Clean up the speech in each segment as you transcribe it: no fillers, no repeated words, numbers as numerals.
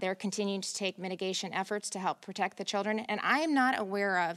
They're continuing to take mitigation efforts to help protect the children. And I am not aware of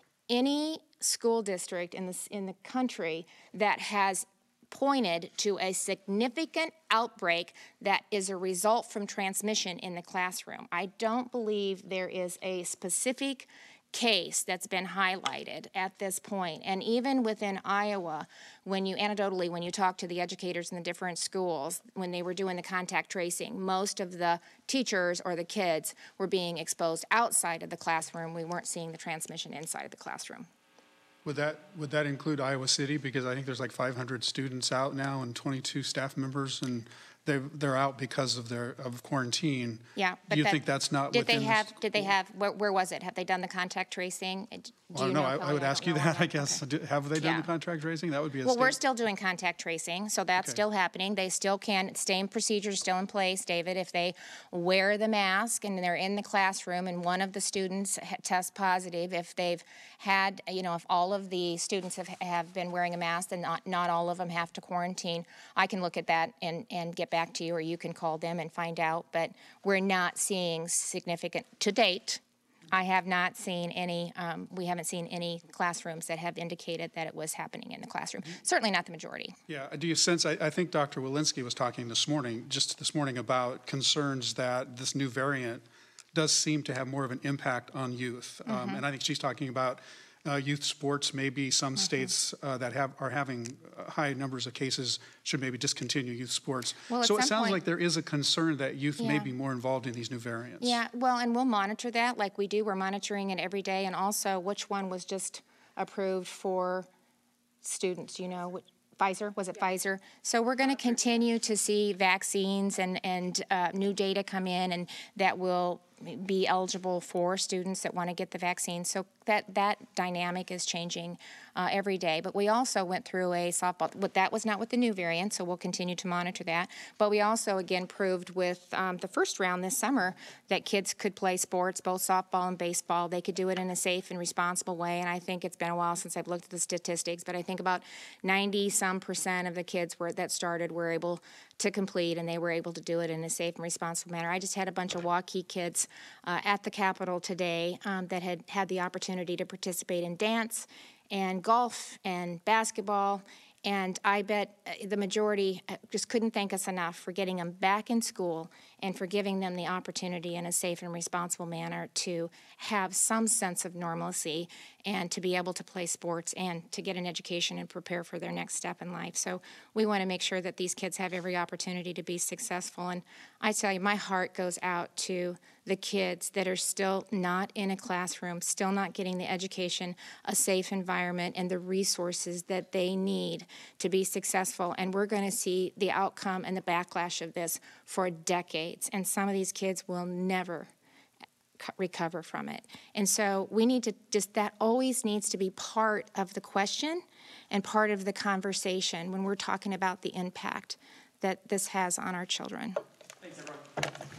any school district in the country that has pointed to a significant outbreak that is a result from transmission in the classroom. I don't believe there is a specific case that's been highlighted at this point. And even within Iowa, when you talk to the educators in the different schools, when they were doing the contact tracing, most of the teachers or the kids were being exposed outside of the classroom. We weren't seeing the transmission inside of the classroom. Would that include Iowa City? Because I think there's like 500 students out now and 22 staff members, and they're out because of quarantine. Yeah, but do you think that's not within? Did they have? Where was it? Have they done the contact tracing? Well, no, I would ask you that. I guess have they done the contact tracing? That would be a well. We're still doing contact tracing, so that's still happening. They still can. Same procedures still in place, David. If they wear the mask and they're in the classroom, and one of the students tests positive, if they've had, if all of the students have been wearing a mask, and not all of them have to quarantine, I can look at that and get back to you, or you can call them and find out. But we're not seeing significant to date. I have not seen any, we haven't seen any classrooms that have indicated that it was happening in the classroom. Certainly not the majority. Yeah, do you sense, I think Dr. Walensky was talking this morning about concerns that this new variant does seem to have more of an impact on youth. And I think she's talking about youth sports. Maybe some states that are having high numbers of cases should maybe discontinue youth sports. Well, so it sounds like there is a concern that youth may be more involved in these new variants. Yeah, well, and we'll monitor that like we do. We're monitoring it every day, and also which one was just approved for students, Pfizer, was it Pfizer? So we're going to continue to see vaccines and new data come in, and that will be eligible for students that want to get the vaccine. So that dynamic is changing every day. But we also went through a softball. That was not with the new variant, so we'll continue to monitor that. But we also, again, proved with the first round this summer that kids could play sports, both softball and baseball. They could do it in a safe and responsible way. And I think it's been a while since I've looked at the statistics, but I think about 90-some% of the kids that started were able to complete, and they were able to do it in a safe and responsible manner. I just had a bunch of Waukee kids at the Capitol today that had the opportunity to participate in dance and golf and basketball, and I bet the majority just couldn't thank us enough for getting them back in school and for giving them the opportunity in a safe and responsible manner to have some sense of normalcy and to be able to play sports and to get an education and prepare for their next step in life. So we want to make sure that these kids have every opportunity to be successful. And I tell you, my heart goes out to the kids that are still not in a classroom, still not getting the education, a safe environment, and the resources that they need to be successful. And we're going to see the outcome and the backlash of this for decades. And some of these kids will never recover from it. And so we need to that always needs to be part of the question and part of the conversation when we're talking about the impact that this has on our children. Thanks, everyone.